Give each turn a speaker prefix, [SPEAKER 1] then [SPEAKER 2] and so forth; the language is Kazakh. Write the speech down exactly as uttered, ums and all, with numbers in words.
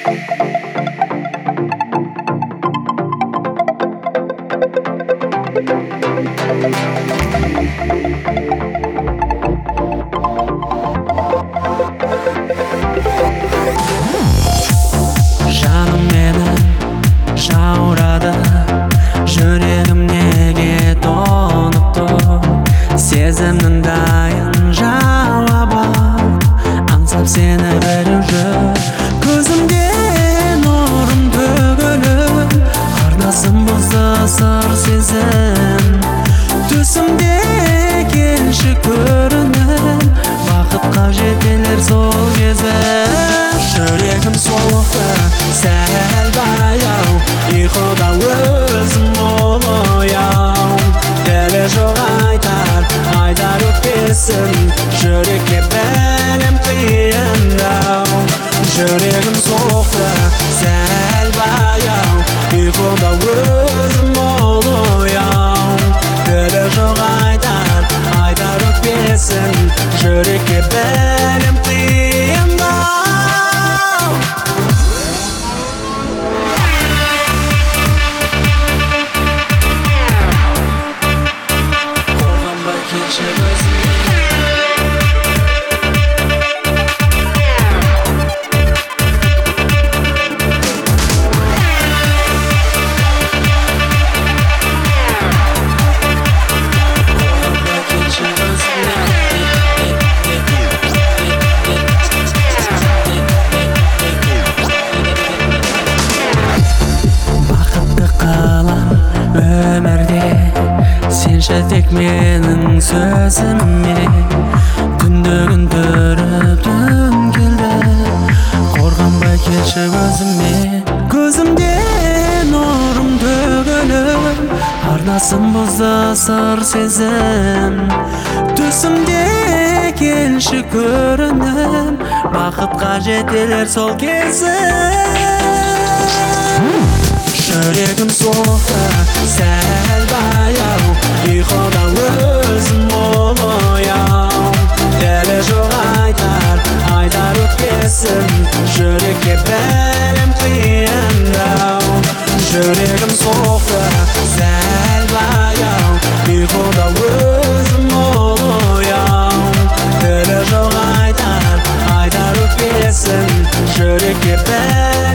[SPEAKER 1] Жаным менің жаурады, жүрегім неге тоңып тұр? Сезімнің дайын жауабы аңсап сені біліп жүр. Көзімде нұрым төгіліп, арнасын бұзды сыр сезім. Түсімде келші көрініп, бақытқа жетелер сол кезім. Жүрегім соқты, сәл баяу, ұйқыда өзім ояу. Тілі жоқ айтар, айтар өкпесін, жүрекке бәлем қиындау. Жүрегім соқты, сәл баяу, ұйқыда өзім ояу. Тілі жоқ айтар, айтар өкпесін, жүрекке бәлем қиындау. Өмірде сенші тек менің сөзіме, түндігін түріп түн келді, қорғанбай келші өзіме. Көзімде нұрым төгіліп, арнасын бұзды сыр сезім. Түсімде келші көрініп, бақытқа жетелер сол кезім. Жүрегім соқты, сәл баяу, ұйқыда өзім ояу. Тілі жоқ айтар, айтар өкпесін, жүрекке бәлем қиындау. Жүрегім соқты, сәл баяу, ұйқыда өзім ояу. Тілі жоқ айтар, айтар өкпесін, жүрекке бәлем